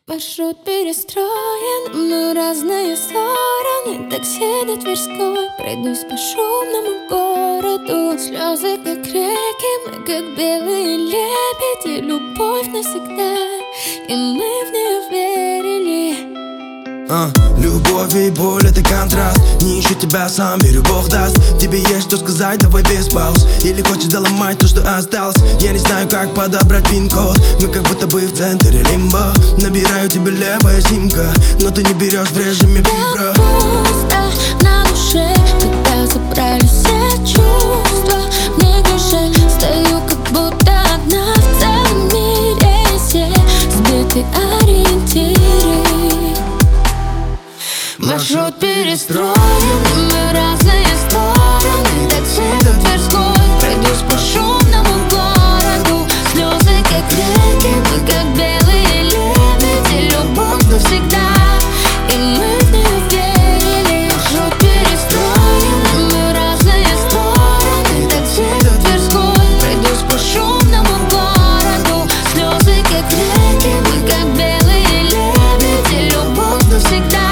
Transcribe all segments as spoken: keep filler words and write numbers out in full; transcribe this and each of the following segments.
Маршрут перестроен, мы разные стороны. Такси до Тверской, пройдусь по шумному городу. Слезы как реки, мы как белые лебеди. Любовь навсегда, и мы в нее верили. А, любовь и боль — это контраст. Не ищу тебя сам, верю, Бог даст. Тебе есть что сказать, давай без пауз. Или хочешь доломать то, что осталось. Я не знаю, как подобрать пин-код. Мы как будто бы в центре лимбо. Набираю тебе левая симка, но ты не берешь в режиме вибро. Пусто на душе, когда забрали все чувства. Мне душе, стою как будто одна в целом мире. Все сбиты ориентиры. Маршрут перестроен, мы разные стороны. Такси до Тверской, пройдусь по шумному городу. Слезы как реки, мы как белые лебеди. Любовь навсегда, и мы в нее верили. Маршрут перестроен, мы разные стороны. Такси до Тверской, пройдусь по шумному городу. Слезы как реки, мы как белые лебеди. Любовь навсегда.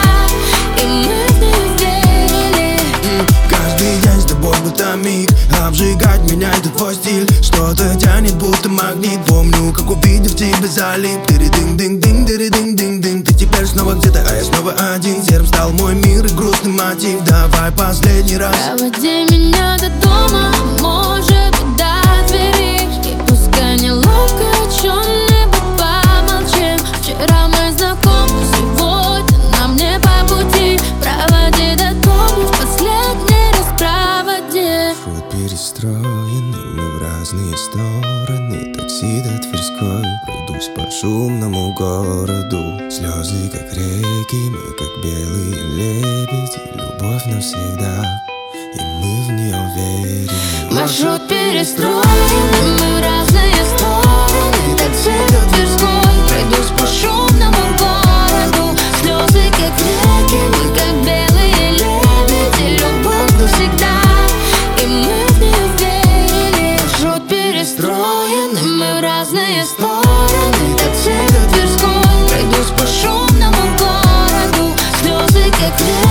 Миг, обжигать меня это твой стиль. Что-то тянет, будто магнит. Помню, как увидев тебя залип. Тыры-дынь-дынь-дынь, тыры-дынь-дынь-дынь. Ты теперь снова где-то, а я снова один. Серым стал мой мир и грустный мотив. Давай последний раз. Проводи меня до дома, может быть, до двери. И пускай неловко, о чем-нибудь помолчим. Вчера мы знакомы, сегодня нам не по пути. Проводи до дома, в последний раз проводи. Маршрут перестроен, и мы в разные стороны. Такси до Тверской, пройдусь по шумному городу. Слезы как реки, мы как белые лебеди. Любовь навсегда, и мы в нее верим. Маршрут перестроен, мы в разные стороны. Такси до Тверской, пройдусь по шумному городу. Слезы как реки, мы как белые лебеди. Любовь навсегда, и мы в нее верили. Маршрут перестроен, мы в разные стороны. Такси до Тверской, пройдусь по шумному городу. Слезы как реки.